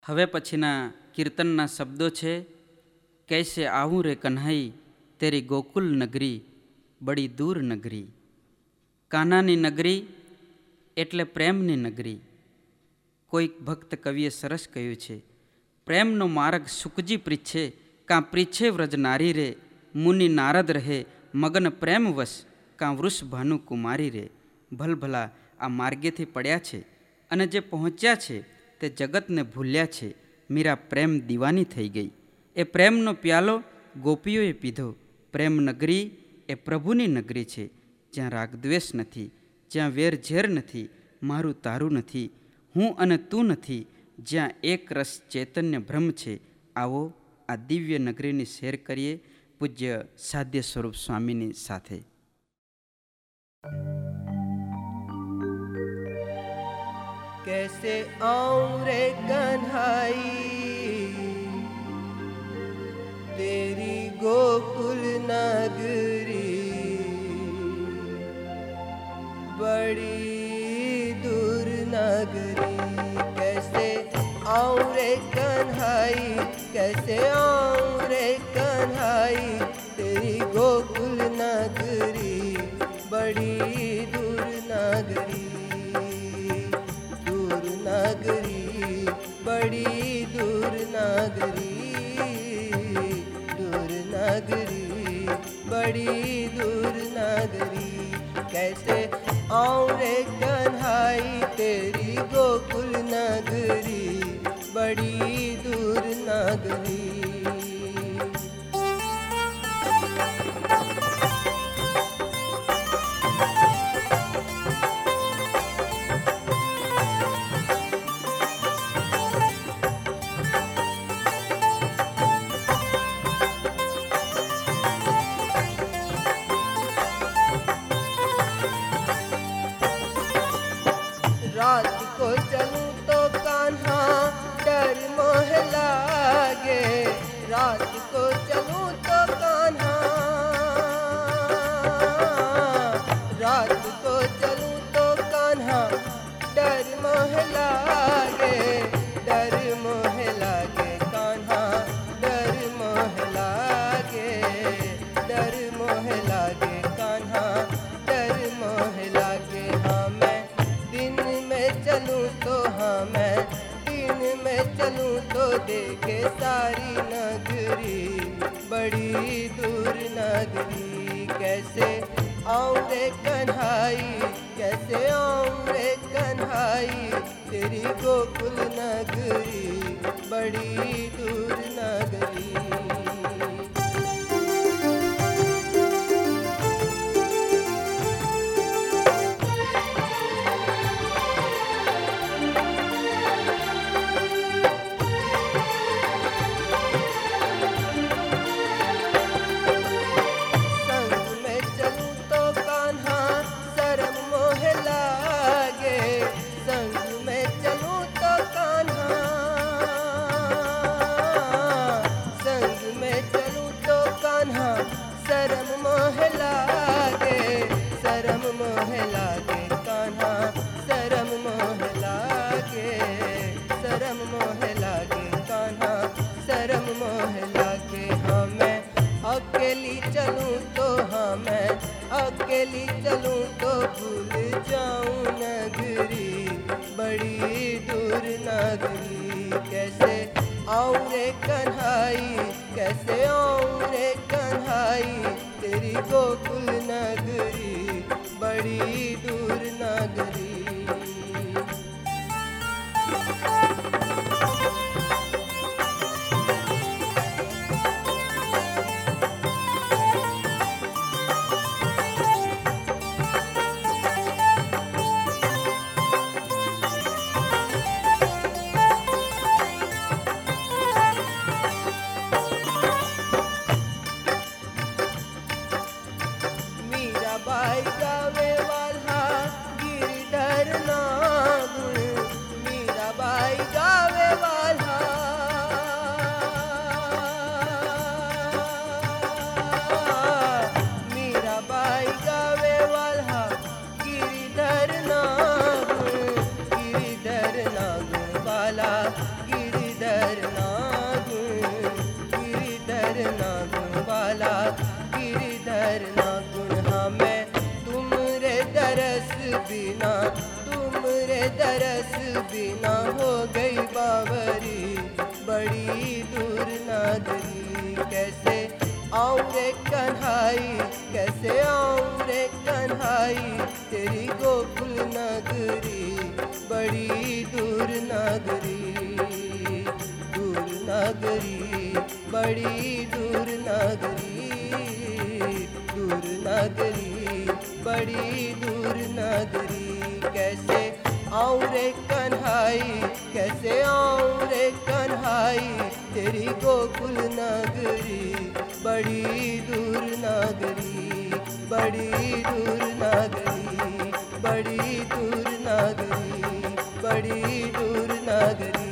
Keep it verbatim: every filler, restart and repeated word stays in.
હવે પછીના કીર્તનના શબ્દો છે, કૈસે આવું રે કન્હઈ તેરી ગોકુલ નગરી બડી દૂર નગરી. કાન્હાની નગરી એટલે પ્રેમની નગરી. કોઈક ભક્ત કવિએ સરસ કહ્યું છે, પ્રેમનો માર્ગ સુખજી પ્રીછે, કાં પ્રીછે વ્રજ નારી રે. મુનિ નારદ રહે મગન પ્રેમ વશ, કાં વૃષ ભાનુ કુમારી રે. ભલભલા આ માર્ગેથી પડ્યા છે અને જે પહોંચ્યા છે તે જગતને ભૂલ્યા છે. મીરા પ્રેમ દીવાની થઈ ગઈ. એ પ્રેમનો પ્યાલો ગોપીઓએ પીધો. પ્રેમ નગરી એ પ્રભુની નગરી છે, જ્યાં રાગદ્વેષ નથી, જ્યાં વેર ઝેર નથી, મારું તારું નથી, હું અને તું નથી, જ્યાં એક રસ ચૈતન્ય બ્રહ્મ છે. આવો આ દિવ્ય નગરીની શેર કરીએ પૂજ્ય સાધ્ય સ્વરૂપ સ્વામીની સાથે. कैसे आऊं रे कन्हाई तेरी गोकुल नगरी बड़ी दूर नगरी. कैसे आऊं रे कन्हाई, कैसे आऊं रे कन्हाई तेरी गोकुल नगरी बड़ी दूर नगरी. नगरी बड़ी दूर नगरी, दूर नगरी बड़ी दूर नगरी. कैसे आऊं रे कन्हाई तेरी गोकुल नगरी बड़ी दूर नगरी. रात को चलूं तो कान्हा डर मोह लागे. रात को चलूं तो कान्हा, रात को चलूं तो कान्हा डर मोह लागे. डर मोह लागे कान्हा डर मोह लागे. डर मोह लागे कान्हा डर मोह लागे. हाँ मैं चलूं तो हाँ मैं दिन में चलूं तो देखे सारी नगरी बड़ी दूर नगरी. कैसे आऊं रे कन्हाई, कैसे आऊं रे कन्हाई तेरी गोकुल नगरी बड़ी दूर नगरी. शरम मोह लागे, शरम मोह लागे कान्हा शरम मोह लागे. शरम मोह लागे कान्हा शरम मोह लागे. हाँ मैं अकेली चलूं तो हाँ मैं अकेली चलूं तो भूल जाऊं नगरी बड़ी दूर नगरी. कैसे आऊं रे कन्हाई, कैसे आऊं रे कन्हाई तेरी गोकुल नगरी बड़ी दूर नगरी. बाई गावे वाला गिरधर ना हो गई बावरी, बड़ी दूर नागरी। कैसे आऊं रे कन्हाई, कैसे आऊं रे कन्हाई, तेरी गोकुल नगरी, बड़ी दूर नागरी, दूर नागरी, बड़ी दूर नागरी, दूर नागरी, बड़ी दूर नागरी। कैसे आऊं रे कन्हाई, कैसे आऊं रे कन्हाई, तेरी गोकुल नगरी, बड़ी दूर नागरी, बड़ी दूर नागरी, बड़ी दूर नागरी, बड़ी दूर नागरी।